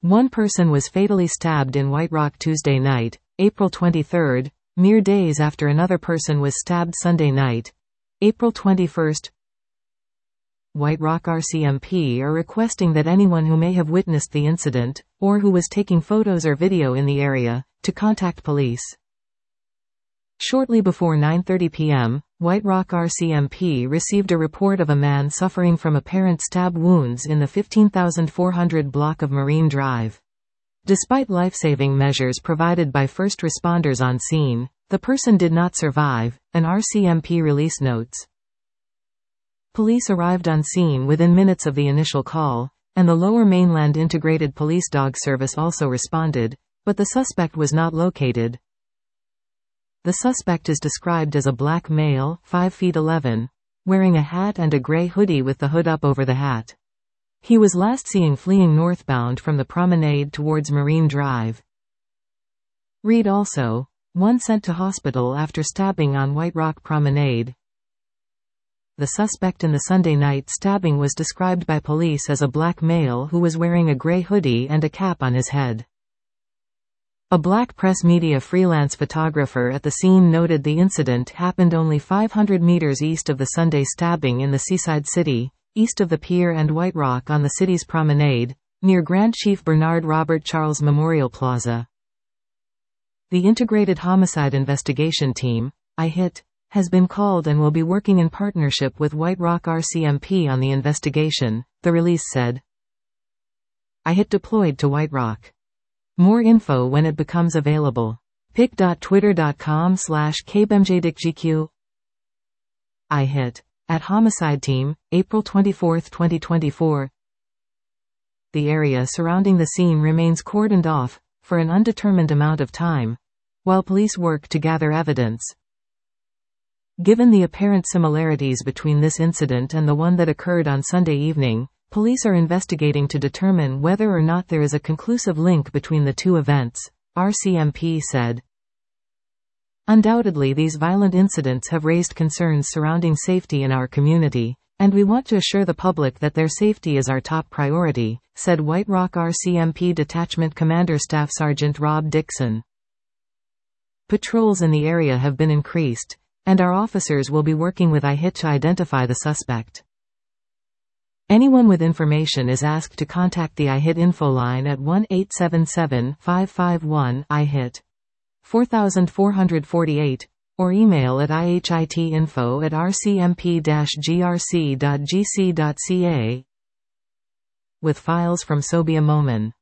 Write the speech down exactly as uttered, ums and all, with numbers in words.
One person was fatally stabbed in White Rock Tuesday night, April twenty-third, mere days after another person was stabbed Sunday night, April twenty-first. White Rock R C M P are requesting that anyone who may have witnessed the incident, or who was taking photos or video in the area, to contact police. Shortly before nine thirty p m, White Rock R C M P received a report of a man suffering from apparent stab wounds in the fifteen thousand four hundred block of Marine Drive. Despite life-saving measures provided by first responders on scene, the person did not survive, an R C M P release notes. Police arrived on scene within minutes of the initial call, and the Lower Mainland Integrated Police Dog Service also responded, but the suspect was not located. The suspect is described as a black male, five feet eleven, wearing a hat and a gray hoodie with the hood up over the hat. He was last seen fleeing northbound from the promenade towards Marine Drive. Read also, one sent to hospital after stabbing on White Rock Promenade. The suspect in the Sunday night stabbing was described by police as a black male who was wearing a gray hoodie and a cap on his head. A black press media freelance photographer at the scene noted the incident happened only five hundred meters east of the Sunday stabbing in the seaside city, east of the pier and White Rock on the city's promenade, near Grand Chief Bernard Robert Charles Memorial Plaza. The Integrated Homicide Investigation Team, I HIT, has been called and will be working in partnership with White Rock R C M P on the investigation, the release said. I HIT deployed to White Rock. More info when it becomes available. pic dot twitter dot com slash kbmjdicgq. I HIT. At Homicide Team, April twenty-fourth twenty twenty-four. The area surrounding the scene remains cordoned off, for an undetermined amount of time, while police work to gather evidence. Given the apparent similarities between this incident and the one that occurred on Sunday evening, police are investigating to determine whether or not there is a conclusive link between the two events, R C M P said. Undoubtedly, these violent incidents have raised concerns surrounding safety in our community, and we want to assure the public that their safety is our top priority, said White Rock R C M P Detachment Commander Staff Sergeant Rob Dixon. Patrols in the area have been increased, and our officers will be working with I HIT to identify the suspect. Anyone with information is asked to contact the I HIT info line at one eight seven seven, five five one, I HIT, four four four eight, or email at ihitinfo at r c m p dash g r c dot g c dot c a. With files from Sobia Momen.